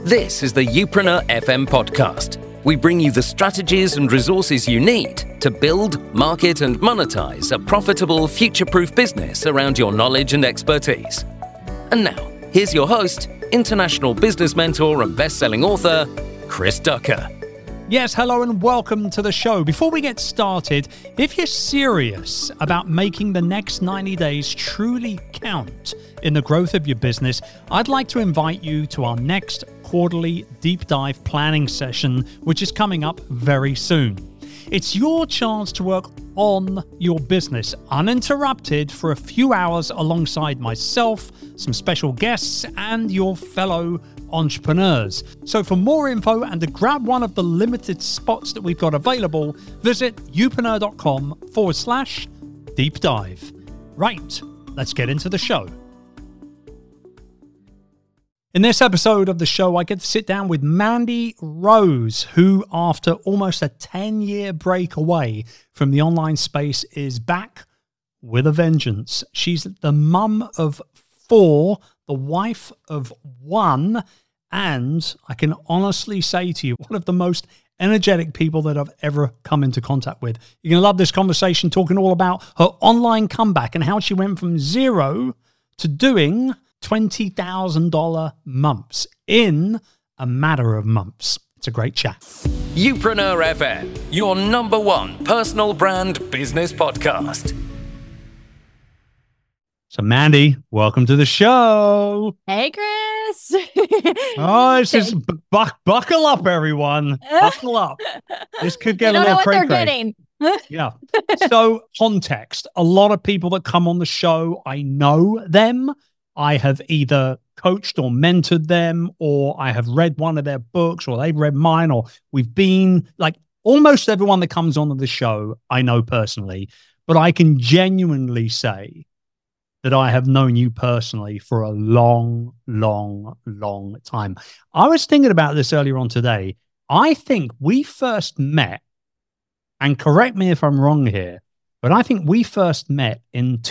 This is the Youpreneur FM podcast. We bring you the strategies and resources you need to build, market, and monetize a profitable, future-proof business around your knowledge and expertise. And now, here's your host, international business mentor and best-selling author, Chris Ducker. Yes, hello and welcome to the show. Before we get started, if you're serious about making the next 90 days truly count in the growth of your business, I'd like to invite you to our next quarterly deep dive planning session, which is coming up very soon. It's your chance to work on your business uninterrupted for a few hours alongside myself, some special guests, and your fellow entrepreneurs. So for more info and to grab one of the limited spots that we've got available, visit youpreneur.com/deep dive. Right, let's get into the show. In this episode of the show, I get to sit down with Mandy Rose, who, after almost a 10-year break away from the online space, is back with a vengeance. She's the mum of 4, the wife of 1, and I can honestly say to you, one of the most energetic people that I've ever come into contact with. You're going to love this conversation, talking all about her online comeback and how she went from zero to doing $20,000 months in a matter of months. It's a great chat. Youpreneur FM, your number one personal brand business podcast. So Mandy, welcome to the show. Hey, Chris. Oh, it's just buckle up, everyone. Buckle up. This could get a little cray-cray. They don't know what they're getting. Yeah. So context, a lot of people that come on the show, I know them. I have either coached or mentored them, or I have read one of their books, or they've read mine, or we've been like almost everyone that comes on the show, I know personally, but I can genuinely say that I have known you personally for a long, long, long time. I was thinking about this earlier on today. I think we first met, and correct me if I'm wrong here, but I think we first met in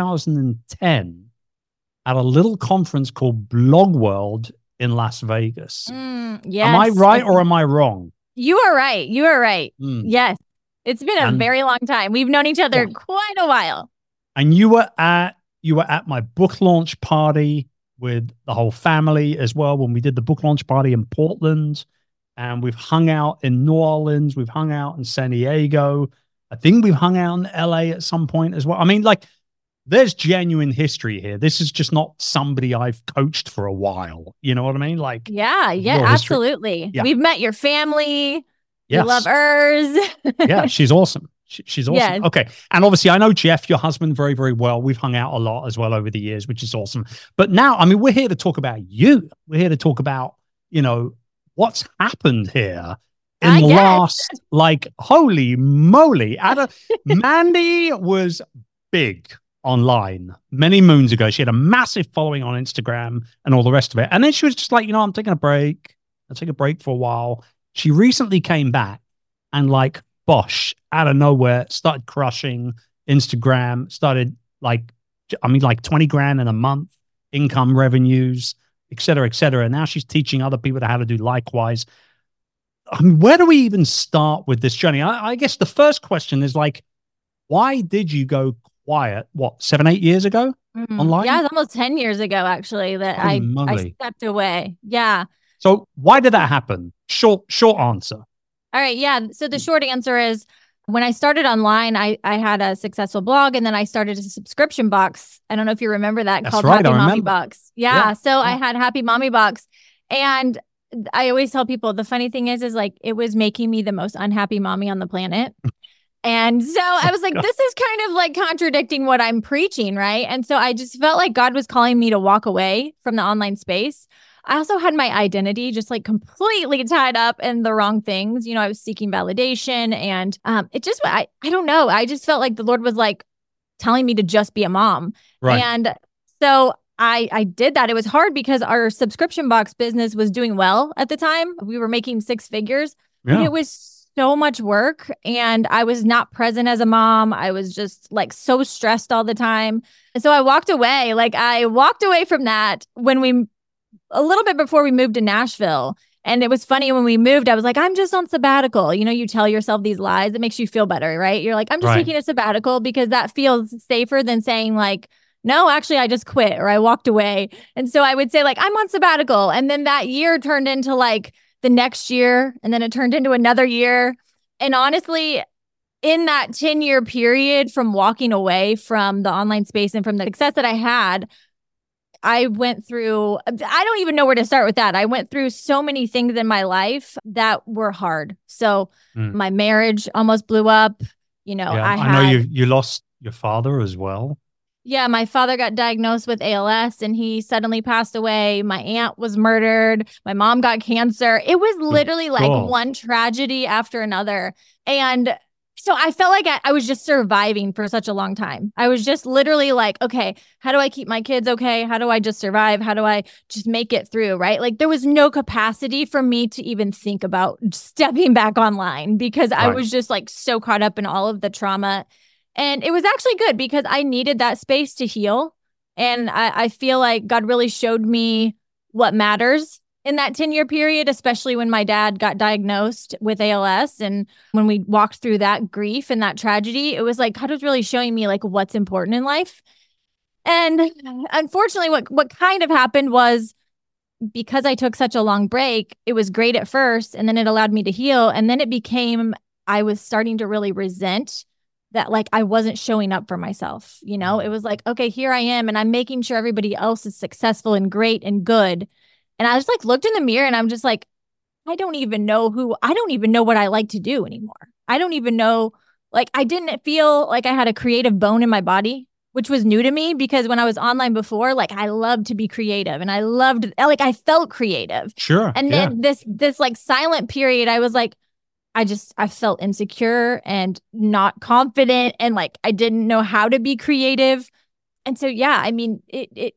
2010 at a little conference called Blog World in Las Vegas. Yes. Am I right or am I wrong? You are right. You are right. Yes. It's been a very long time. We've known each other quite a while. And you were at my book launch party with the whole family as well, when we did the book launch party in Portland. And we've hung out in New Orleans. We've hung out in San Diego. I think we've hung out in LA at some point as well. I mean, like, there's genuine history here. This is just not somebody I've coached for a while. You know what I mean? Like, yeah, absolutely. Yeah. We've met your family. Yes. We love hers. Yeah, she's awesome. She's awesome. Yes. Okay. And obviously I know Jeff, your husband, very, very well. We've hung out a lot as well over the years, which is awesome. But now, I mean, we're here to talk about you. We're here to talk about, you know, what's happened here in the last, like, holy moly. Mandy was big online many moons ago. She had a massive following on Instagram and all the rest of it. And then she was just like, you know, I'm taking a break. I'll take a break for a while. She recently came back and, like, bosh, out of nowhere, started crushing Instagram, started like 20 grand in a month, income revenues, et cetera, et cetera. And now she's teaching other people how to do likewise. I mean, where do we even start with this journey? I guess the first question is, like, why did you go quiet, 7-8 years ago online? Yeah, it's almost 10 years ago, actually, that I stepped away. Yeah. So why did that happen? Short answer. All right. Yeah. So the short answer is, when I started online, I had a successful blog, and then I started a subscription box. I don't know if you remember that. That's called right, Happy Mommy Box. Yeah. So I had Happy Mommy Box, and I always tell people, the funny thing is like, it was making me the most unhappy mommy on the planet. And so I was like, this is kind of like contradicting what I'm preaching, right? And so I just felt like God was calling me to walk away from the online space. I also had my identity just like completely tied up in the wrong things. You know, I was seeking validation, and it just, I don't know. I just felt like the Lord was like telling me to just be a mom. Right. And so I did that. It was hard because our subscription box business was doing well at the time. We were making 6 figures. Yeah. And it was so much work, and I was not present as a mom. I was just like so stressed all the time. And so I walked away. Like, I walked away from that when we a little bit before we moved to Nashville. And it was funny when we moved, I was like, I'm just on sabbatical. You know, you tell yourself these lies. It makes you feel better, right? You're like, I'm just taking a sabbatical because that feels safer than saying like, no, actually, I just quit or I walked away. And so I would say like, I'm on sabbatical. And then that year turned into like the next year. And then it turned into another year. And honestly, in that 10-year period from walking away from the online space and from the success that I had, I went through, I don't even know where to start with that. I went through so many things in my life that were hard. So my marriage almost blew up. You know, I know you lost your father as well. Yeah, my father got diagnosed with ALS and he suddenly passed away. My aunt was murdered. My mom got cancer. It was literally like one tragedy after another. And so I felt like I was just surviving for such a long time. I was just literally like, okay, how do I keep my kids okay? How do I just survive? How do I just make it through, right? Like there was no capacity for me to even think about stepping back online because I was just like so caught up in all of the trauma. And it was actually good because I needed that space to heal. And I feel like God really showed me what matters in that 10-year period, especially when my dad got diagnosed with ALS. And when we walked through that grief and that tragedy, it was like God was really showing me like what's important in life. And unfortunately, what kind of happened was because I took such a long break, it was great at first, and then it allowed me to heal. And then it became, I was starting to really resent that like I wasn't showing up for myself. You know, it was like, okay, here I am, and I'm making sure everybody else is successful and great and good. And I just like looked in the mirror and I'm just like, I don't even know what I like to do anymore. I don't even know, like, I didn't feel like I had a creative bone in my body, which was new to me because when I was online before, like I loved to be creative and I felt creative. Sure. And then this like silent period, I was like, I felt insecure and not confident and like I didn't know how to be creative. And so, yeah, I mean, it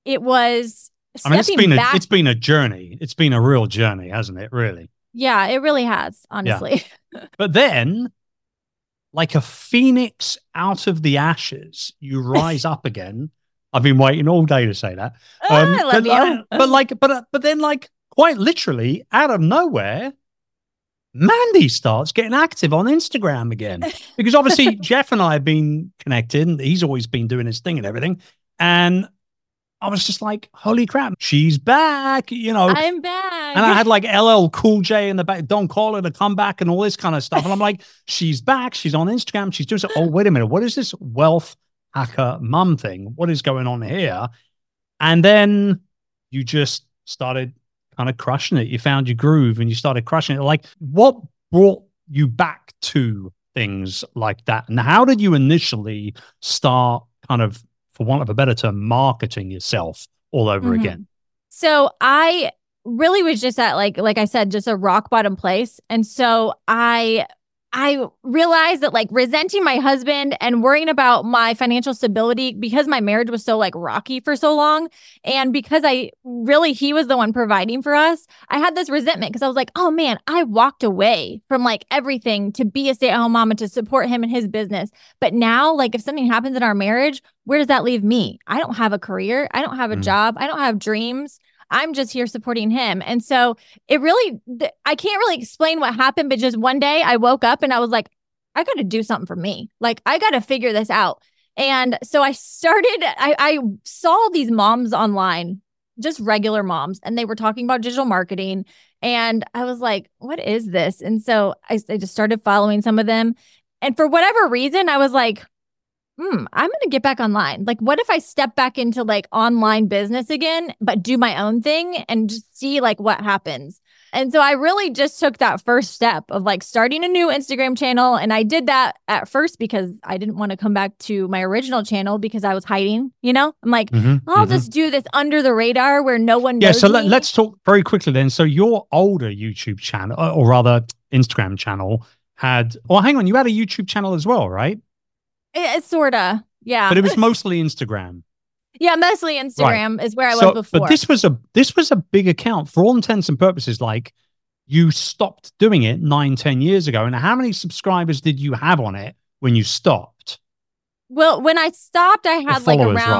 was it's been a journey. It's been a real journey, hasn't it? Really? Yeah, it really has, honestly. Yeah. But then, like a phoenix out of the ashes, you rise up again. I've been waiting all day to say that. I love you. But then, like quite literally, out of nowhere, Mandy starts getting active on Instagram again because obviously Jeff and I have been connected, and he's always been doing his thing and everything, and I was just like, holy crap, she's back, you know. I'm back. And I had like LL Cool J in the back, Don Collar to come back and all this kind of stuff. And I'm like, she's back. She's on Instagram. She's doing so. Oh, wait a minute. What is this wealth hacker mum thing? What is going on here? And then you just started kind of crushing it. You found your groove and you started crushing it. Like, what brought you back to things like that? And how did you initially start kind of, for want of a better term, marketing yourself all over again? So I really was just at like I said, just a rock bottom place. And so I realized that like resenting my husband and worrying about my financial stability because my marriage was so like rocky for so long. And because he was the one providing for us, I had this resentment because I was like, oh man, I walked away from like everything to be a stay-at-home mom and to support him in his business. But now, like if something happens in our marriage, where does that leave me? I don't have a career. I don't have a job. I don't have dreams. I'm just here supporting him. And so it really, I can't really explain what happened, but just one day I woke up and I was like, I got to do something for me. Like, I got to figure this out. And so I saw these moms online, just regular moms, and they were talking about digital marketing. And I was like, what is this? And so I just started following some of them. And for whatever reason, I was like, I'm going to get back online. Like, what if I step back into like online business again, but do my own thing and just see like what happens? And so I really just took that first step of like starting a new Instagram channel. And I did that at first because I didn't want to come back to my original channel because I was hiding, you know, I'm like, I'll just do this under the radar where no one knows. Yeah. So let's talk very quickly then. So your older YouTube channel, or rather Instagram channel you had a YouTube channel as well, right? It's sort of, yeah. But it was mostly Instagram. Yeah, mostly Instagram is where I was before. But this was a big account for all intents and purposes. Like, you stopped doing it 9-10 years ago. And how many subscribers did you have on it when you stopped? Well, when I stopped, I had like around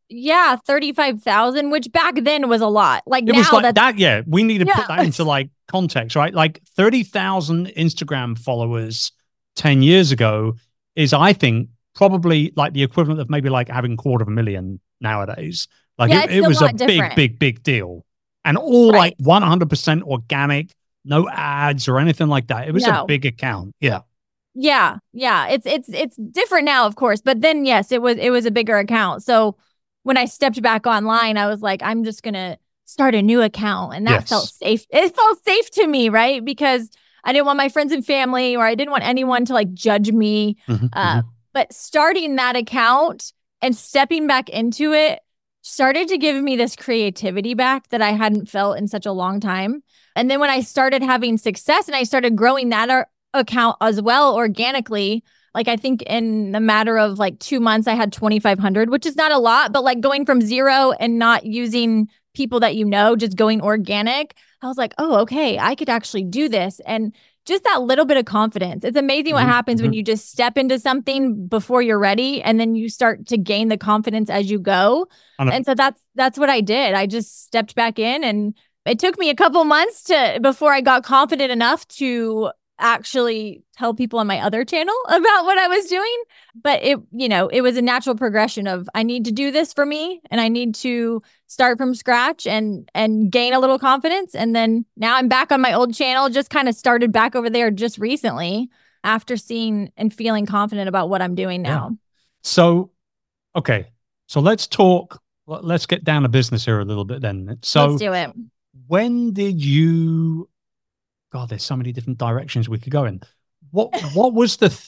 Yeah, 35,000, which back then was a lot. Like it now was like that. Yeah, we need to put that into like context, right? Like 30,000 Instagram followers 10 years ago is, I think, probably like the equivalent of maybe like having 250,000 nowadays. Like it was a big deal, and all like 100% organic, no ads or anything like that. It was a big account. Yeah. Yeah. It's different now, of course, but then yes, it was a bigger account. So when I stepped back online, I was like, I'm just going to start a new account. And that felt safe. It felt safe to me, right? Because I didn't want my friends and family, or I didn't want anyone to like judge me. But starting that account and stepping back into it started to give me this creativity back that I hadn't felt in such a long time. And then when I started having success and I started growing that account as well organically, like I think in a matter of like 2 months, I had 2,500, which is not a lot, but like going from zero and not using people that just going organic, I was like, oh, okay, I could actually do this. And just that little bit of confidence. It's amazing what happens when you just step into something before you're ready, and then you start to gain the confidence as you go. And so that's what I did. I just stepped back in, and it took me a couple months before I got confident enough to actually tell people on my other channel about what I was doing. But it was a natural progression of, I need to do this for me, and I need to start from scratch and gain a little confidence. And then now I'm back on my old channel, just kind of started back over there just recently after seeing and feeling confident about what I'm doing now. Yeah. So, okay. So let's get down to business here a little bit then. So let's do it. When did you, God, there's so many different directions we could go in. What was the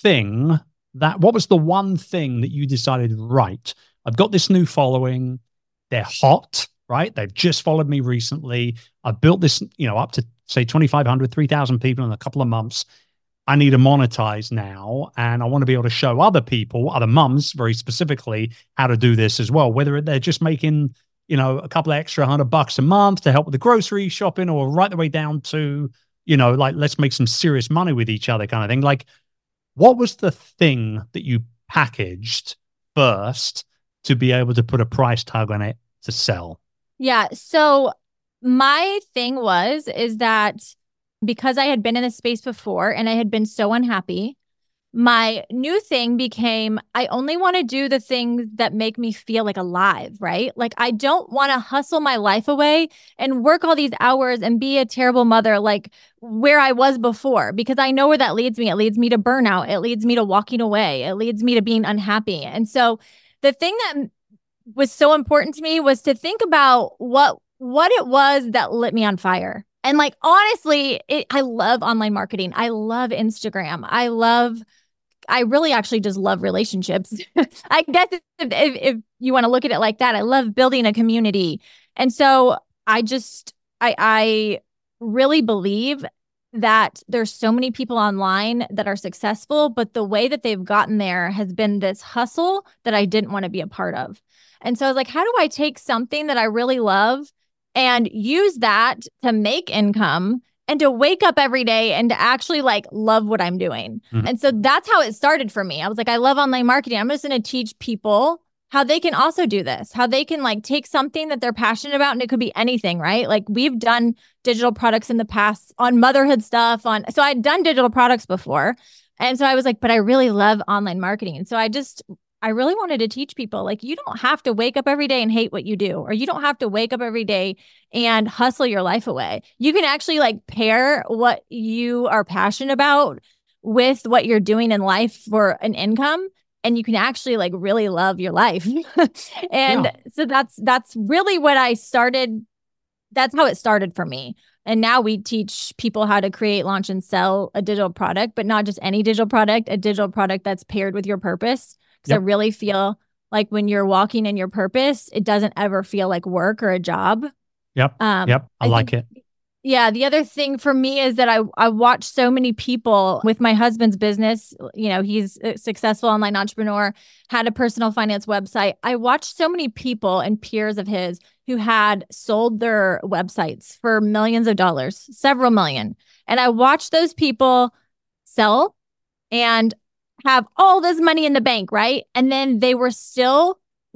one thing that you decided, right, I've got this new following. They're hot, right? They've just followed me recently. I've built this, up to say 2,500, 3,000 people in a couple of months. I need to monetize now. And I want to be able to show other people, other mums very specifically, how to do this as well. Whether they're just making, a couple of extra $100 a month to help with the grocery shopping, or right the way down to, like, let's make some serious money with each other kind of thing. Like, what was the thing that you packaged first to be able to put a price tag on it to sell? Yeah. So my thing is that because I had been in this space before and I had been so unhappy, my new thing became, I only want to do the things that make me feel like alive, right? Like, I don't want to hustle my life away and work all these hours and be a terrible mother like where I was before, because I know where that leads me. It leads me to burnout. It leads me to walking away. It leads me to being unhappy. And so the thing that was so important to me was to think about what it was that lit me on fire. And like, honestly, I love online marketing. I love Instagram. I really actually just love relationships. I guess if you want to look at it like that, I love building a community. And so I really believe that there's so many people online that are successful, but the way that they've gotten there has been this hustle that I didn't want to be a part of. And so I was like, how do I take something that I really love and use that to make income and to wake up every day and to actually like love what I'm doing? And so that's how it started for me. I was like, I love online marketing. I'm just going to teach people how they can also do this, how they can like take something that they're passionate about, and it could be anything, right? Like, we've done digital products in the past on motherhood stuff so I'd done digital products before. And so I was like, but I really love online marketing. And so I really wanted to teach people, like, you don't have to wake up every day and hate what you do, or you don't have to wake up every day and hustle your life away. You can actually like pair what you are passionate about with what you're doing in life for an income, and you can actually like really love your life. So that's really what I started. That's how it started for me. And now we teach people how to create, launch, and sell a digital product, but not just any digital product, a digital product that's paired with your purpose. Because I really feel like when you're walking in your purpose, it doesn't ever feel like work or a job. Yep. I like it. Yeah. The other thing for me is that I watch so many people with my husband's business. He's a successful online entrepreneur, had a personal finance website. I watched so many people and peers of his who had sold their websites for millions of dollars, several million. And I watched those people sell and have all this money in the bank, right? And then they were still like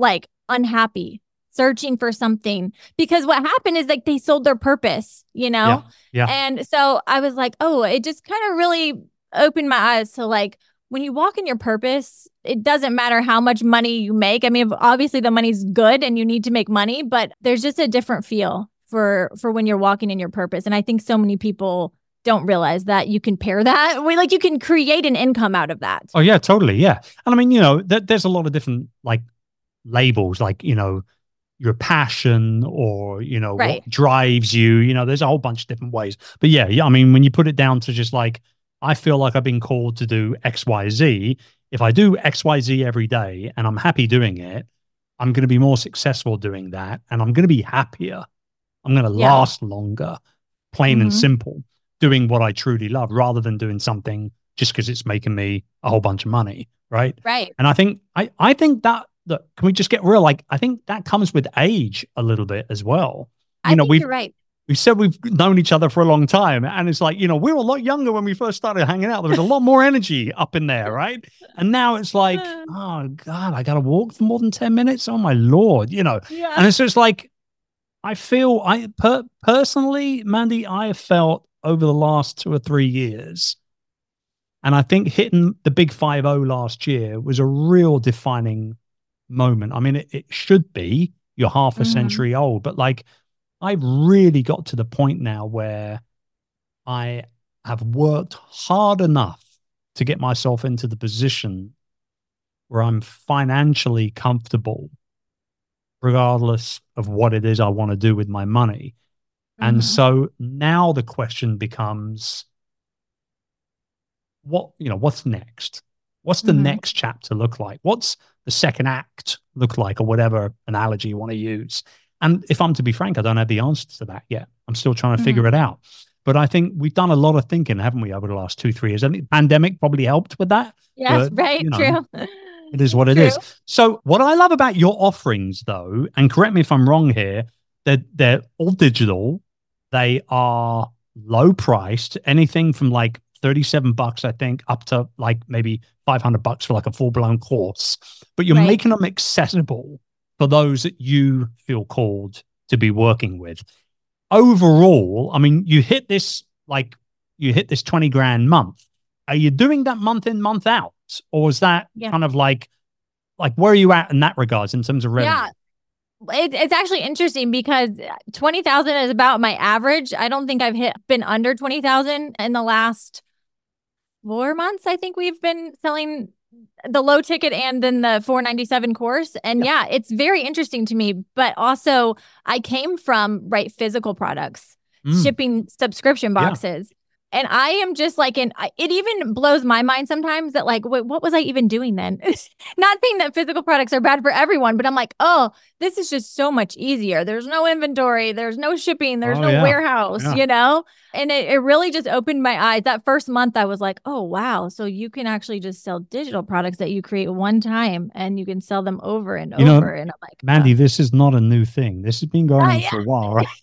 unhappy, searching for something, because what happened is like they sold their purpose, you know? Yeah. And so I was like, oh, it just kind of really opened my eyes to like, when you walk in your purpose, it doesn't matter how much money you make. I mean, obviously the money's good and you need to make money, but there's just a different feel for when you're walking in your purpose. And I think so many people don't realize that you can pair that. Like you can create an income out of that. Oh yeah, totally. Yeah. And I mean, you know, there's a lot of different like labels, like, you know, your passion or, you know, what drives you, you know, there's a whole bunch of different ways. But yeah, I mean, when you put it down to just like, I feel like I've been called to do X, Y, Z. If I do X, Y, Z every day and I'm happy doing it, I'm going to be more successful doing that. And I'm going to be happier. I'm going to last longer, plain and simple, doing what I truly love rather than doing something just because it's making me a whole bunch of money. Right. Right. And I think, I think that can we just get real? Like, I think that comes with age a little bit as well. You know, you're right. We said we've known each other for a long time. And it's like, you know, we were a lot younger when we first started hanging out. There was a lot more energy up in there, right? And now it's like, oh, God, I got to walk for more than 10 minutes? Oh, my Lord, you know. Yeah. And it's just like, I feel, personally, Mandy, I have felt over the last 2 or 3 years, and I think hitting the big 5-0 last year was a real defining moment. I mean, it should be, you're half a century old, but like, I've really got to the point now where I have worked hard enough to get myself into the position where I'm financially comfortable, regardless of what it is I want to do with my money. And so now the question becomes, what's next? What's the next chapter look like? What's the second act look like, or whatever analogy you want to use? And if I'm to be frank, I don't have the answer to that yet. I'm still trying to figure it out. But I think we've done a lot of thinking, haven't we, over the last 2-3 years? I think the pandemic probably helped with that. Yes, but, right, true. It is what it is. So what I love about your offerings, though, and correct me if I'm wrong here, they're all digital. They are low priced, anything from like $37, I think, up to like maybe $500 for like a full-blown course. But you're making them accessible for those that you feel called to be working with. Overall, I mean, you hit this 20 grand month. Are you doing that month in, month out? Or is that kind of like where are you at in that regards in terms of revenue? Yeah. It's actually interesting because 20,000 is about my average. I don't think I've been under 20,000 in the last 4 months. I think we've been selling the low ticket and then the $497 course. And it's very interesting to me. But also I came from physical products, shipping subscription boxes. And I am just like, it even blows my mind sometimes that like, wait, what was I even doing then? Not saying that physical products are bad for everyone, but I'm like, oh, this is just so much easier. There's no inventory. There's no shipping. There's no warehouse, you know? And it really just opened my eyes. That first month I was like, oh, wow. So you can actually just sell digital products that you create one time and you can sell them over and over. And I'm like, Mandy, this is not a new thing. This has been going on for a while, right?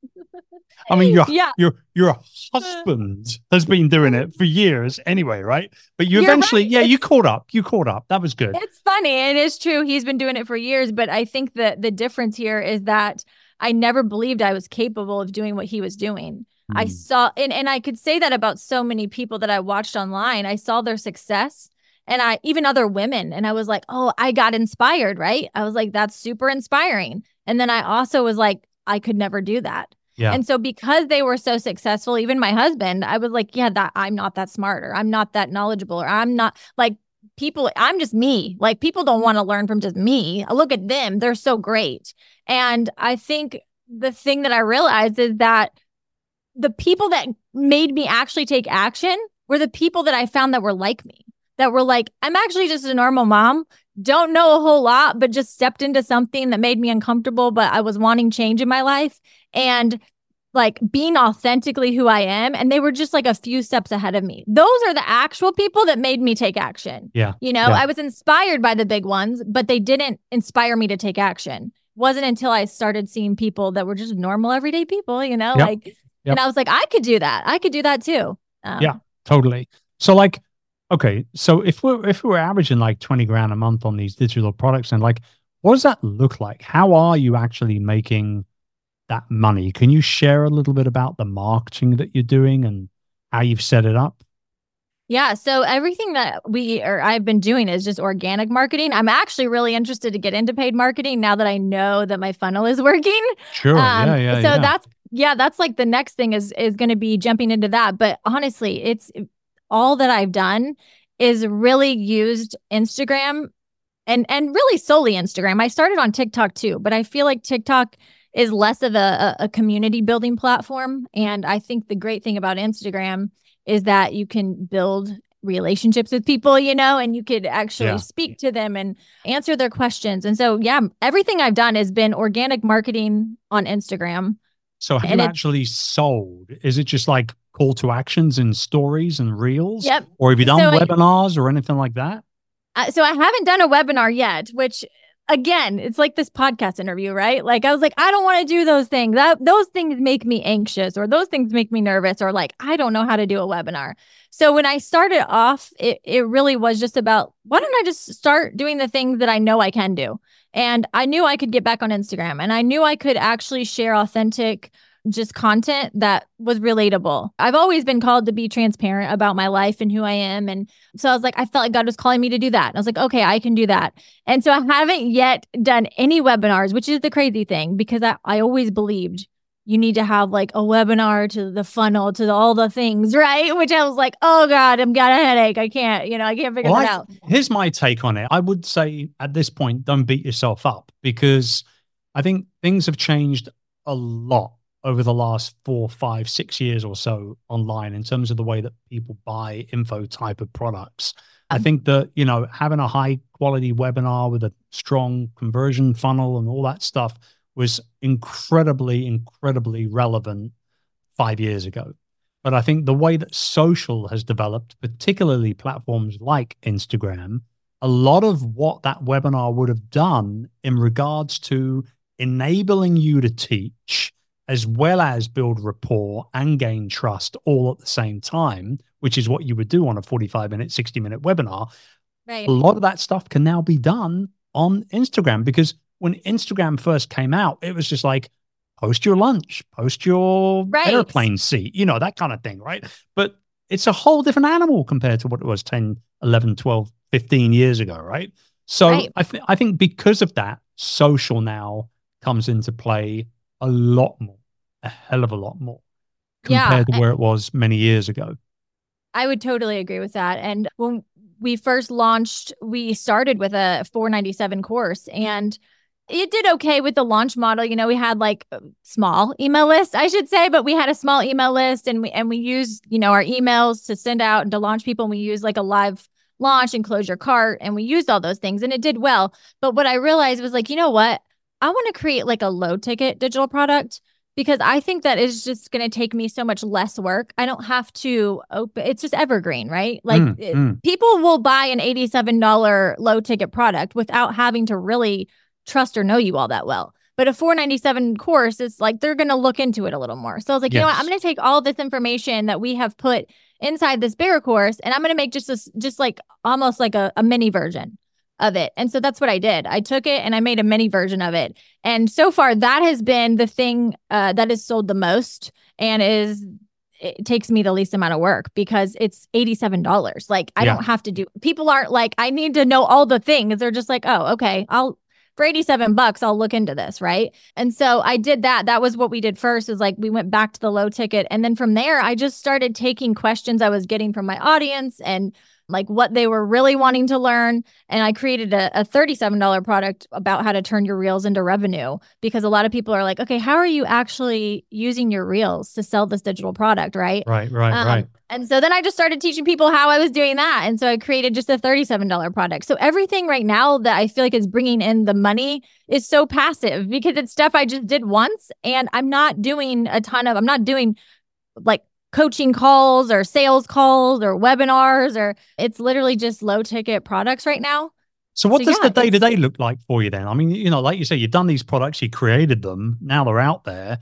I mean, your husband has been doing it for years anyway, right? But you eventually, you caught up. You caught up. That was good. It's funny. It is true. He's been doing it for years. But I think that the difference here is that I never believed I was capable of doing what he was doing. I saw, and I could say that about so many people that I watched online. I saw their success and even other women. And I was like, oh, I got inspired, right? I was like, that's super inspiring. And then I also was like, I could never do that. Yeah. And so because they were so successful, even my husband, I was like, that I'm not that smart, or I'm not that knowledgeable, or I'm not like people. I'm just me. Like people don't want to learn from just me. I look at them. They're so great. And I think the thing that I realized is that the people that made me actually take action were the people that I found that were like me, that were like, I'm actually just a normal mom. Don't know a whole lot, but just stepped into something that made me uncomfortable, but I was wanting change in my life and like being authentically who I am. And they were just like a few steps ahead of me. Those are the actual people that made me take action. Yeah. You know, I was inspired by the big ones, but they didn't inspire me to take action. Wasn't until I started seeing people that were just normal, everyday people, you know, and I was like, I could do that. I could do that too. Yeah, totally. So like, okay, so if we're averaging like 20 grand a month on these digital products, and like, What does that look like? How are you actually making that money? Can you share a little bit about the marketing that you're doing and how you've set it up? Yeah. So everything that I've been doing is just organic marketing. I'm actually really interested to get into paid marketing now that I know that my funnel is working. Sure. That's like the next thing is going to be jumping into that. But honestly, it's all that I've done is really used Instagram and really solely Instagram. I started on TikTok too, but I feel like TikTok is less of a community building platform. And I think the great thing about Instagram is that you can build relationships with people, and you could actually speak to them and answer their questions. And so, everything I've done has been organic marketing on Instagram. So have you actually sold? Is it just like call to actions and stories and reels? Yep. Or have you done webinars or anything like that? So I haven't done a webinar yet, which again, it's like this podcast interview, right? Like I was like, I don't want to do those things. Those things make me anxious, or those things make me nervous, or like, I don't know how to do a webinar. So when I started off, it really was just about, why don't I just start doing the things that I know I can do? And I knew I could get back on Instagram, and I knew I could actually share authentic just content that was relatable. I've always been called to be transparent about my life and who I am. And so I was like, I felt like God was calling me to do that. And I was like, okay, I can do that. And so I haven't yet done any webinars, which is the crazy thing, because I always believed you need to have like a webinar to the funnel, to all the things, right? Which I was like, oh God, I've got a headache. I can't figure that out. Here's my take on it. I would say at this point, don't beat yourself up, because I think things have changed a lot over the last 4, 5, 6 years or so online in terms of the way that people buy info type of products. I think that, having a high quality webinar with a strong conversion funnel and all that stuff was incredibly, incredibly relevant 5 years ago. But I think the way that social has developed, particularly platforms like Instagram, a lot of what that webinar would have done in regards to enabling you to teach, as well as build rapport and gain trust all at the same time, which is what you would do on a 45-minute, 60-minute webinar. Right. A lot of that stuff can now be done on Instagram, because when Instagram first came out, it was just like, post your lunch, post your airplane seat, that kind of thing, right? But it's a whole different animal compared to what it was 10, 11, 12, 15 years ago, right? So I think because of that, social now comes into play a lot more, a hell of a lot more compared to where it was many years ago. I would totally agree with that. And when we first launched, we started with a $497 course, and it did okay with the launch model. We had like a small email list, I should say, but we had a small email list, and we used, our emails to send out and to launch people. And we used like a live launch and close your cart, and we used all those things, and it did well. But what I realized was like, you know what? I want to create like a low ticket digital product, because I think that is just going to take me so much less work. I don't have to it's just evergreen, right? Like people will buy an $87 low ticket product without having to really trust or know you all that well. But a $497 course is like, they're going to look into it a little more. So I was like, you know what? I'm going to take all this information that we have put inside this Bear course, and I'm going to make just like almost like a mini version of it. And so that's what I did. I took it and I made a mini version of it. And so far that has been the thing that is sold the most, and it takes me the least amount of work, because it's $87. Like I don't have to do, people aren't like, I need to know all the things. They're just like, oh, okay, for $87, I'll look into this, right? And so I did that. That was what we did first, is like we went back to the low ticket. And then from there, I just started taking questions I was getting from my audience and like what they were really wanting to learn. And I created a $37 product about how to turn your reels into revenue, because a lot of people are like, okay, how are you actually using your reels to sell this digital product, right? Right. And so then I just started teaching people how I was doing that. And so I created just a $37 product. So everything right now that I feel like is bringing in the money is so passive, because it's stuff I just did once, and I'm not doing I'm not doing like coaching calls or sales calls or webinars, or it's literally just low ticket products right now. So what does the day-to-day look like for you then? I mean, like you say, you've done these products, you created them, now they're out there.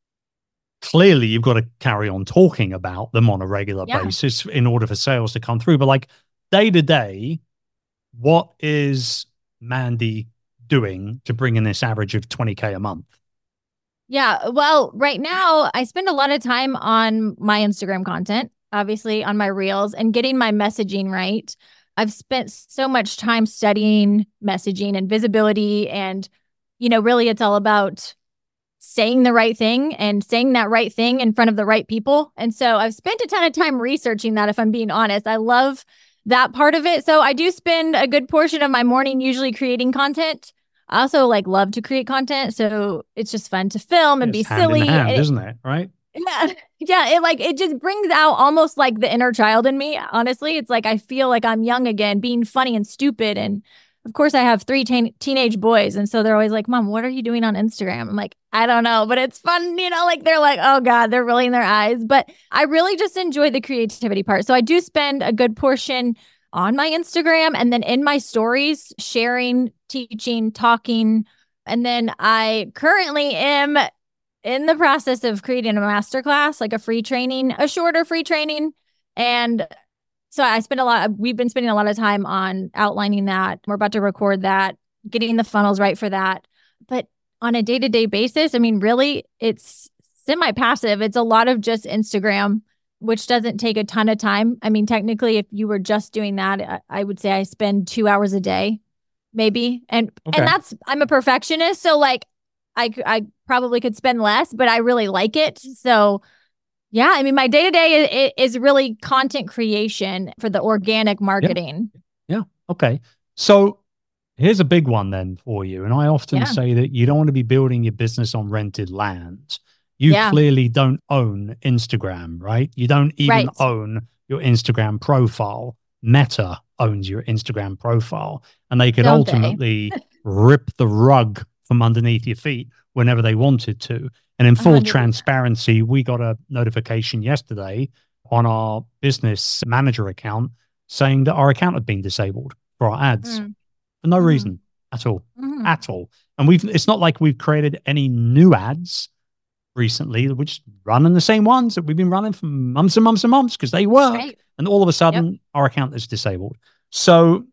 Clearly, you've got to carry on talking about them on a regular basis in order for sales to come through. But like day to day, what is Mandy doing to bring in this average of 20K a month? Yeah. Well, right now I spend a lot of time on my Instagram content, obviously on my reels, and getting my messaging right. I've spent so much time studying messaging and visibility, and, really it's all about saying the right thing and saying that right thing in front of the right people. And so I've spent a ton of time researching that, if I'm being honest. I love that part of it. So I do spend a good portion of my morning usually creating content. I also love to create content. So it's just fun to film and be silly. Hand in hand, isn't it? Right? Yeah. Yeah. It just brings out almost the inner child in me. Honestly, it's I feel like I'm young again, being funny and stupid. And of course I have 3 teenage boys. And so they're always like, Mom, what are you doing on Instagram? I'm like, I don't know, but it's fun. They're like, oh God, they're rolling their eyes. But I really just enjoy the creativity part. So I do spend a good portion on my Instagram and then in my stories, sharing, teaching, talking. And then I currently am in the process of creating a masterclass, a free training, a shorter free training. And so we've been spending a lot of time on outlining that. We're about to record that, getting the funnels right for that. But on a day-to-day basis, really, it's semi-passive. It's a lot of just Instagram, which doesn't take a ton of time. Technically, if you were just doing that, I would say I spend 2 hours a day, maybe. And I'm a perfectionist. So I probably could spend less, but I really like it. So yeah, my day-to-day is really content creation for the organic marketing. Yeah. Okay. So here's a big one then for you. And I often say that you don't want to be building your business on rented land. You clearly don't own Instagram, right? You don't even own your Instagram profile. Meta owns your Instagram profile, and they could ultimately rip the rug from underneath your feet whenever they wanted to. And in full 100%. Transparency, we got a notification yesterday on our business manager account saying that our account had been disabled for our ads for no reason at all, at all. And it's not like we've created any new ads recently. We're just running the same ones that we've been running for months and months and months because they work. Right. And all of a sudden, our account is disabled. So,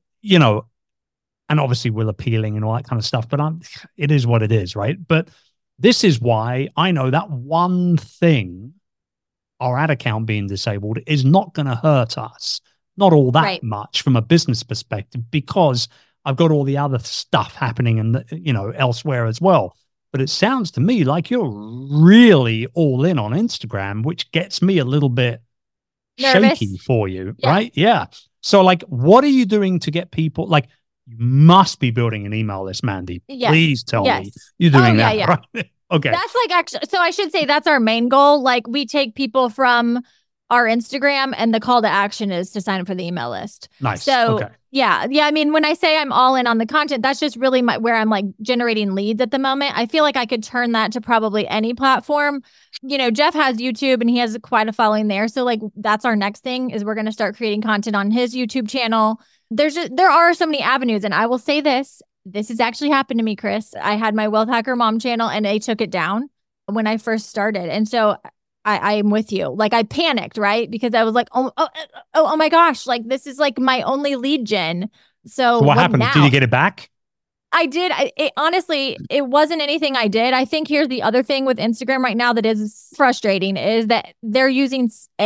and obviously we're appealing and all that kind of stuff, but it is what it is, right? But this is why I know that one thing, our ad account being disabled, is not going to hurt us, not all that much from a business perspective, because I've got all the other stuff happening and elsewhere as well. But it sounds to me like you're really all in on Instagram, which gets me a little bit nervous. Shaky for you, right? Yeah. So what are you doing to get people you must be building an email list, Mandy. Yes. Please tell me you're doing that. Yeah. Right? Okay. That's actually, so I should say that's our main goal. We take people from our Instagram and the call to action is to sign up for the email list. Nice. So yeah. When I say I'm all in on the content, that's just really where I'm generating leads at the moment. I feel like I could turn that to probably any platform. Jeff has YouTube and he has quite a following there. So that's our next thing is we're going to start creating content on his YouTube channel. There are so many avenues. And I will say this has actually happened to me, Chris. I had my Wealth Hacker Mom channel and they took it down when I first started. And so I am with you. I panicked, right? Because I was like, oh my gosh, this is my only lead gen. So what happened? Now? Did you get it back? I did. Honestly, it wasn't anything I did. I think here's the other thing with Instagram right now that is frustrating is that they're using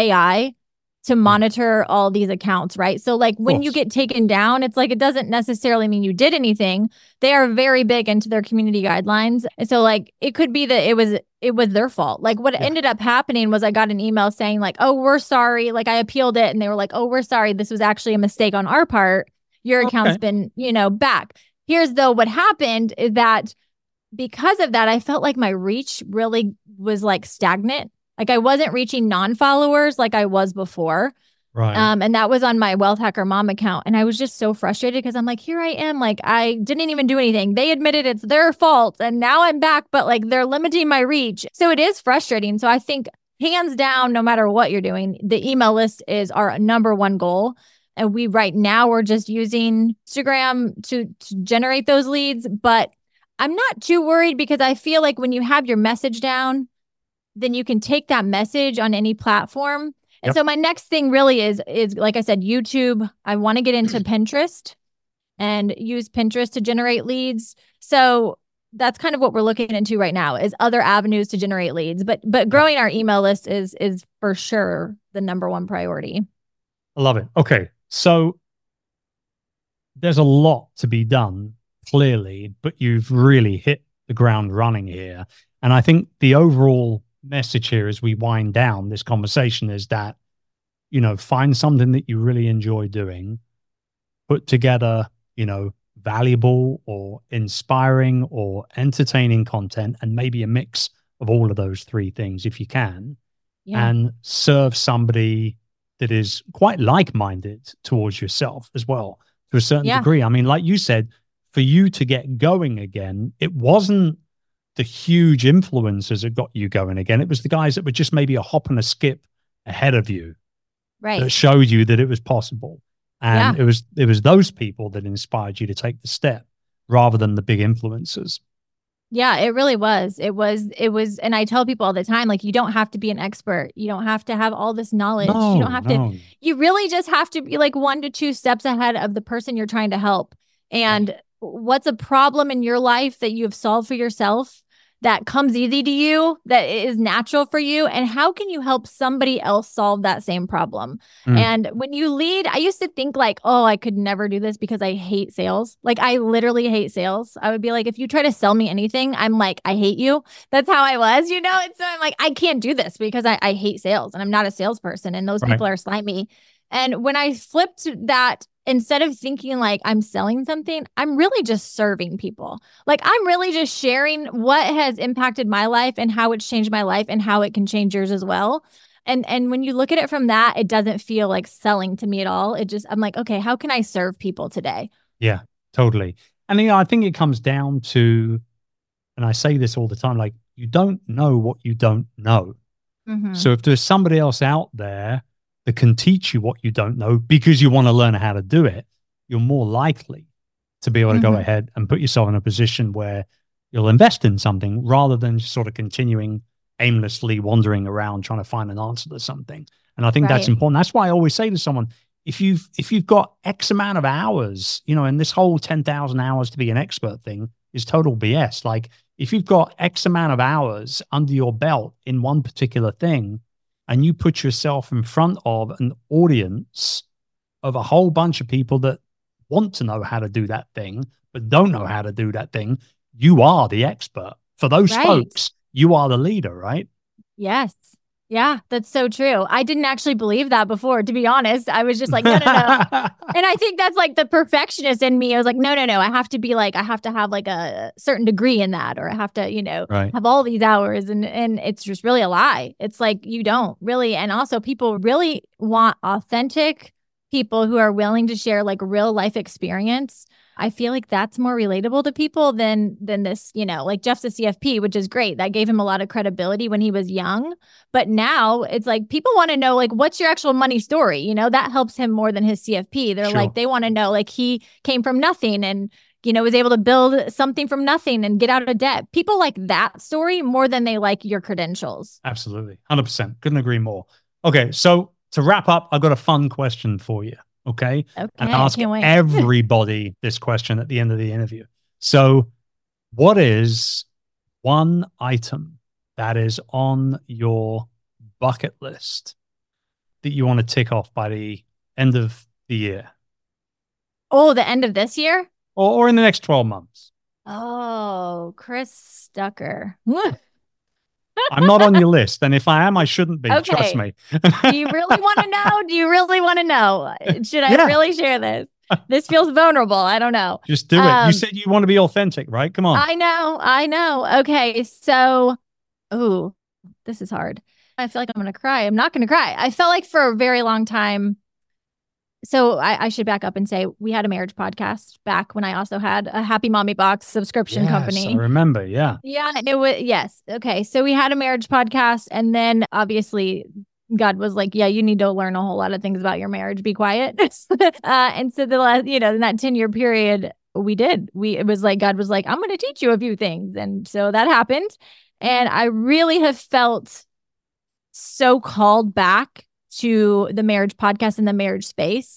AI to monitor all these accounts, right? So when you get taken down, it's it doesn't necessarily mean you did anything. They are very big into their community guidelines. And so it could be that it was their fault. What ended up happening was I got an email saying oh, we're sorry. I appealed it and they were like, oh, we're sorry. This was actually a mistake on our part. Your account's been, back. Here's what happened is that because of that, I felt like my reach really was stagnant. I wasn't reaching non-followers like I was before. Right. And that was on my Wealth Hacker Mom account. And I was just so frustrated because I'm here I am. I didn't even do anything. They admitted it's their fault. And now I'm back, but they're limiting my reach. So it is frustrating. So I think hands down, no matter what you're doing, the email list is our number one goal. And we're just using Instagram to generate those leads. But I'm not too worried because I feel when you have your message down, then you can take that message on any platform. And so my next thing really is like I said, YouTube. I want to get into Pinterest. and use Pinterest to generate leads. So that's kind of what we're looking into right now, is other avenues to generate leads. But growing our email list is for sure the number one priority. I love it. Okay. So there's a lot to be done, clearly, but you've really hit the ground running here. And I think the overall message here as we wind down this conversation is that, find something that you really enjoy doing, put together, valuable or inspiring or entertaining content, and maybe a mix of all of those three things if you can, and serve somebody that is quite like-minded towards yourself as well, to a certain degree. I mean, like you said, for you to get going again, it wasn't the huge influencers that got you going again. It was the guys that were just maybe a hop and a skip ahead of you, that showed you that it was possible. And it was those people that inspired you to take the step rather than the big influencers. Yeah, it really was. It was, and I tell people all the time, like, you don't have to be an expert. You don't have to have all this knowledge. You don't have to, you really just have to be like 1 to 2 steps ahead of the person you're trying to help. And what's a problem in your life that you have solved for yourself that comes easy to you, that is natural for you? And how can you help somebody else solve that same problem? And when you lead, I used to think like, oh, I could never do this because I hate sales. Like, I literally hate sales. I would be like, if you try to sell me anything, I'm like, I hate you. That's how I was, And so I'm like, I can't do this because I hate sales and I'm not a salesperson, and those people are slimy. And when I flipped that, instead of thinking like I'm selling something, I'm really just serving people. Like, I'm really just sharing what has impacted my life and how it's changed my life and how it can change yours as well. And when you look at it from that, it doesn't feel like selling to me at all. I'm like, okay, how can I serve people today? Yeah, totally. And I think it comes down to, and I say this all the time, like, you don't know what you don't know. So if there's somebody else out there that can teach you what you don't know because you want to learn how to do it, you're more likely to be able to go ahead and put yourself in a position where you'll invest in something rather than just sort of continuing aimlessly wandering around trying to find an answer to something. And I think that's important. That's why I always say to someone, if you've got X amount of hours, and this whole 10,000 hours to be an expert thing is total BS. Like, if you've got X amount of hours under your belt in one particular thing, and you put yourself in front of an audience of a whole bunch of people that want to know how to do that thing, but don't know how to do that thing, you are the expert. For those folks, you are the leader, right? Yes. Yeah, that's so true. I didn't actually believe that before, to be honest. I was just like, no. And I think that's like the perfectionist in me. I was like, no. I have to have like a certain degree in that, or I have to, have all these hours. And it's just really a lie. It's like, you don't really. And also, people really want authentic people who are willing to share like real life experience. I feel like that's more relatable to people than this, like Jeff's a CFP, which is great. That gave him a lot of credibility when he was young. But now it's like, people want to know, like, what's your actual money story? That helps him more than his CFP. They're like, they want to know, like, he came from nothing and, was able to build something from nothing and get out of debt. People like that story more than they like your credentials. Absolutely. 100%. Couldn't agree more. Okay. So to wrap up, I've got a fun question for you. Okay. And ask everybody this question at the end of the interview. So, what is one item that is on your bucket list that you want to tick off by the end of the year? Oh, the end of this year? Or in the next 12 months? Oh, Chris Ducker. I'm not on your list. And if I am, I shouldn't be. Okay. Trust me. Do you really want to know? Do you really want to know? Should I really share this? This feels vulnerable. I don't know. Just do it. You said you want to be authentic, right? Come on. I know. Okay. So, this is hard. I feel like I'm going to cry. I'm not going to cry. I felt like for a very long time. So I should back up and say we had a marriage podcast back when I also had a Happy Mommy Box subscription company. I remember. Yeah. Yeah. It was. Yes. Okay. So we had a marriage podcast, and then obviously God was like, yeah, you need to learn a whole lot of things about your marriage. Be quiet. And so the last, in that 10-year period, we did. It was like, God was like, I'm going to teach you a few things. And so that happened. And I really have felt so called back to the marriage podcast and the marriage space.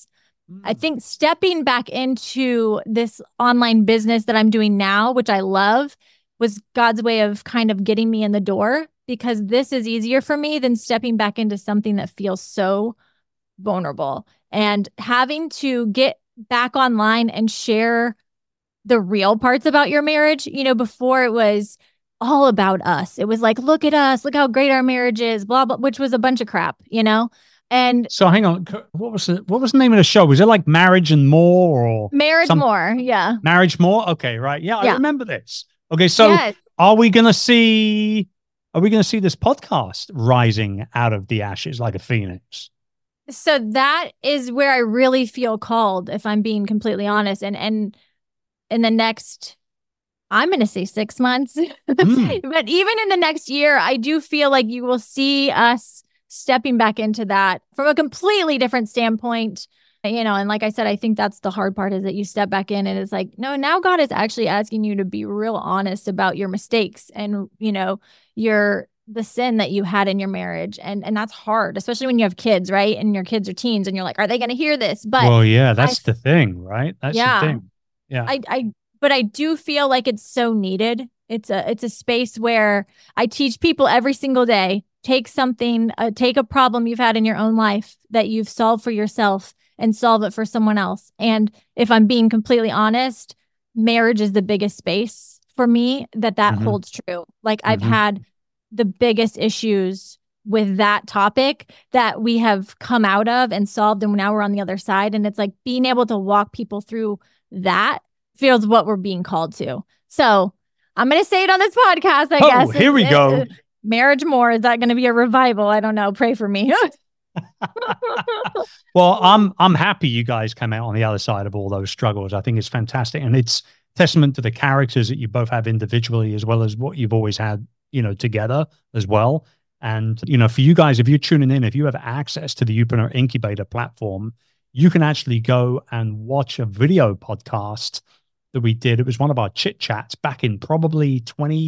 I think stepping back into this online business that I'm doing now, which I love, was God's way of kind of getting me in the door, because this is easier for me than stepping back into something that feels so vulnerable and having to get back online and share the real parts about your marriage. You know, before it was all about us. It was like, look at us, look how great our marriage is, blah, blah, which was a bunch of crap, you know? And so hang on, what was the name of the show? Was it like Marriage and More or Marriage More? Yeah. Marriage More. Okay. Right. Yeah. I remember this. Okay. So yes. Are we going to see this podcast rising out of the ashes like a phoenix? So that is where I really feel called, if I'm being completely honest. And in the next, I'm going to say 6 months, but even in the next year, I do feel like you will see us stepping back into that from a completely different standpoint, you know. And like I said, I think that's the hard part, is that you step back in and it's like, no, now God is actually asking you to be real honest about your mistakes and, you know, the sin that you had in your marriage. And that's hard, especially when you have kids, right? And your kids are teens and you're like, are they going to hear this? But well, yeah, that's the thing, right? That's the thing. Yeah. But I do feel like it's so needed. It's a space where I teach people every single day, take something, take a problem you've had in your own life that you've solved for yourself and solve it for someone else. And if I'm being completely honest, marriage is the biggest space for me that holds true. Like I've had the biggest issues with that topic that we have come out of and solved, and now we're on the other side. And it's like being able to walk people through that feels what we're being called to. So I'm going to say it on this podcast, I guess. Here we go. Marriage More. Is that going to be a revival? I don't know. Pray for me. Well, I'm happy you guys came out on the other side of all those struggles. I think it's fantastic. And it's testament to the characters that you both have individually, as well as what you've always had, you know, together as well. And, you know, for you guys, if you're tuning in, if you have access to the Youpreneur Incubator platform, you can actually go and watch a video podcast that we did. It was one of our chit chats back in probably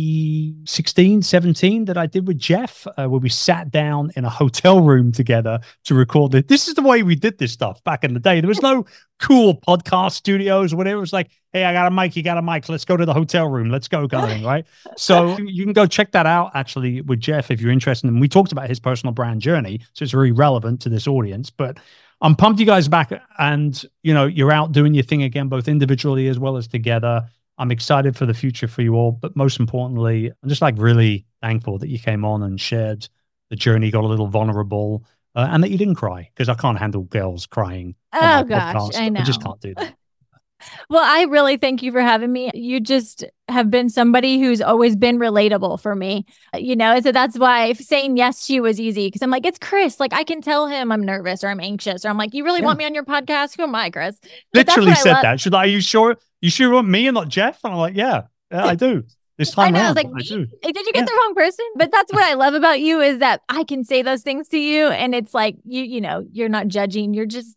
2016, 17 that I did with Jeff, where we sat down in a hotel room together to record it. This is the way we did this stuff back in the day. There was no cool podcast studios or whatever. It was like, hey, I got a mic, you got a mic. Let's go to the hotel room. Let's go going, right? So you can go check that out actually with Jeff if you're interested. And we talked about his personal brand journey. So it's very relevant to this audience, but I'm pumped you guys back and, you know, you're out doing your thing again, both individually as well as together. I'm excited for the future for you all. But most importantly, I'm just like really thankful that you came on and shared the journey, got a little vulnerable, and that you didn't cry, because I can't handle girls crying. Oh, gosh, podcast. I know. I just can't do that. Well, I really thank you for having me. You just have been somebody who's always been relatable for me, you know, so that's why saying yes to you was easy, because I'm like, it's Chris. Like, I can tell him I'm nervous or I'm anxious, or I'm like, you really want me on your podcast? Who am I, Chris? Literally said that. Are you sure you want me and not Jeff? And I'm like, yeah, I do. This time I was like, did you get the wrong person? But that's what I love about you, is that I can say those things to you, and it's like, you know, you're not judging. You're just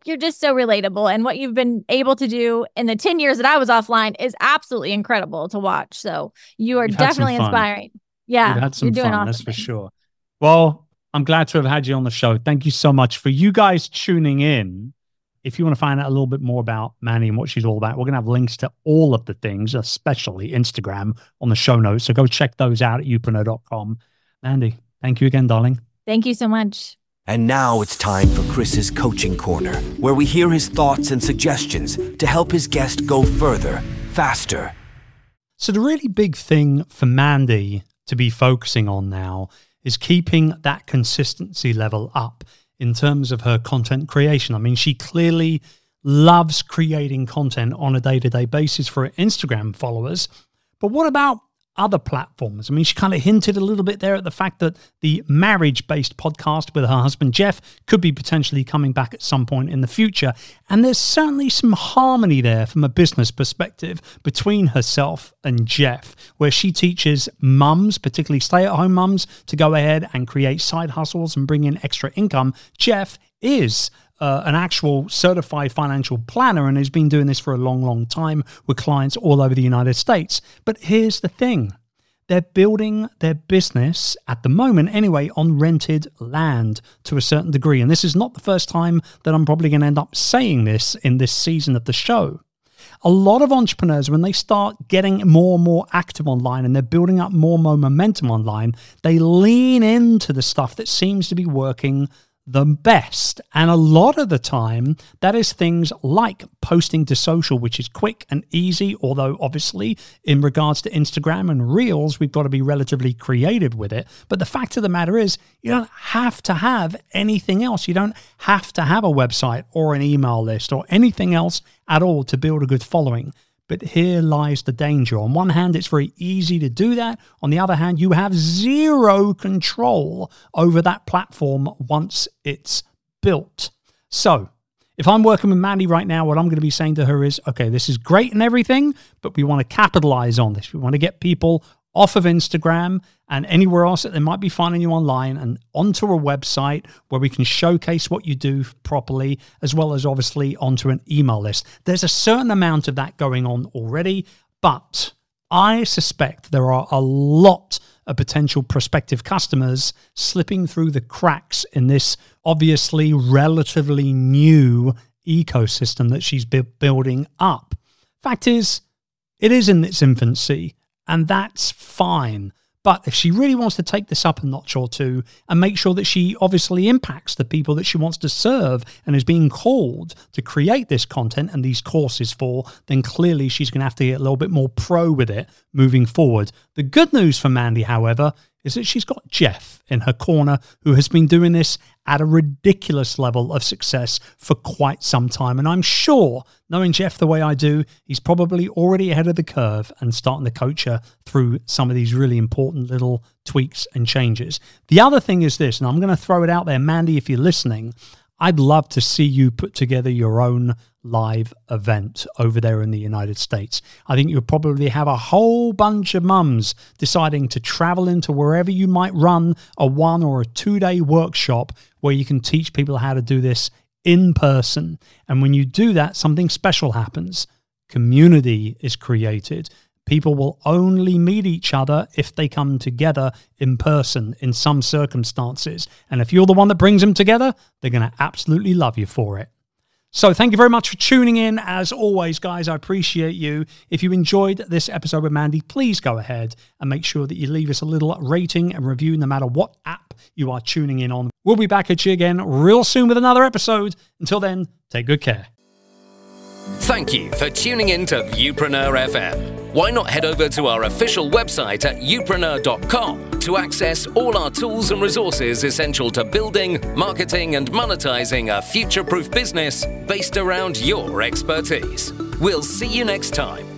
so relatable. And what you've been able to do in the 10 years that I was offline is absolutely incredible to watch. So you are definitely inspiring. Yeah. You've had some fun, awesome, that's for sure. Well, I'm glad to have had you on the show. Thank you so much for you guys tuning in. If you want to find out a little bit more about Mandy and what she's all about, we're going to have links to all of the things, especially Instagram, on the show notes. So go check those out at youpreneur.com. Mandy, thank you again, darling. Thank you so much. And now it's time for Chris's Coaching Corner, where we hear his thoughts and suggestions to help his guest go further, faster. So the really big thing for Mandy to be focusing on now is keeping that consistency level up in terms of her content creation. I mean, she clearly loves creating content on a day-to-day basis for her Instagram followers. But what about other platforms? I mean, she kind of hinted a little bit there at the fact that the marriage-based podcast with her husband, Jeff, could be potentially coming back at some point in the future. And there's certainly some harmony there from a business perspective between herself and Jeff, where she teaches mums, particularly stay-at-home mums, to go ahead and create side hustles and bring in extra income. Jeff is an actual certified financial planner and has been doing this for a long, long time with clients all over the United States. But here's the thing. They're building their business, at the moment anyway, on rented land to a certain degree. And this is not the first time that I'm probably going to end up saying this in this season of the show. A lot of entrepreneurs, when they start getting more and more active online and they're building up more and more momentum online, they lean into the stuff that seems to be working the best. And a lot of the time, that is things like posting to social, which is quick and easy, although obviously in regards to Instagram and Reels, we've got to be relatively creative with it. But the fact of the matter is, you don't have to have anything else. You don't have to have a website or an email list or anything else at all to build a good following. But here lies the danger. On one hand, it's very easy to do that. On the other hand, you have zero control over that platform once it's built. So if I'm working with Mandy right now, what I'm going to be saying to her is, okay, this is great and everything, but we want to capitalize on this. We want to get people off of Instagram and anywhere else that they might be finding you online and onto a website where we can showcase what you do properly, as well as obviously onto an email list. There's a certain amount of that going on already, but I suspect there are a lot of potential prospective customers slipping through the cracks in this obviously relatively new ecosystem that she's building up. Fact is, it is in its infancy. And that's fine. But if she really wants to take this up a notch or two and make sure that she obviously impacts the people that she wants to serve and is being called to create this content and these courses for, then clearly she's going to have to get a little bit more pro with it moving forward. The good news for Mandy, however, is that she's got Jeff in her corner, who has been doing this at a ridiculous level of success for quite some time. And I'm sure, knowing Jeff the way I do, he's probably already ahead of the curve and starting to coach her through some of these really important little tweaks and changes. The other thing is this, and I'm going to throw it out there, Mandy, if you're listening, I'd love to see you put together your own live event over there in the United States. I think you'll probably have a whole bunch of mums deciding to travel into wherever you might run a 1 or a 2 day workshop where you can teach people how to do this in person. And when you do that, something special happens. Community is created. People will only meet each other if they come together in person in some circumstances. And if you're the one that brings them together, they're going to absolutely love you for it. So thank you very much for tuning in. As always, guys, I appreciate you. If you enjoyed this episode with Mandy, please go ahead and make sure that you leave us a little rating and review no matter what app you are tuning in on. We'll be back at you again real soon with another episode. Until then, take good care. Thank you for tuning in to Youpreneur FM. Why not head over to our official website at youpreneur.com to access all our tools and resources essential to building, marketing, and monetizing a future-proof business based around your expertise. We'll see you next time.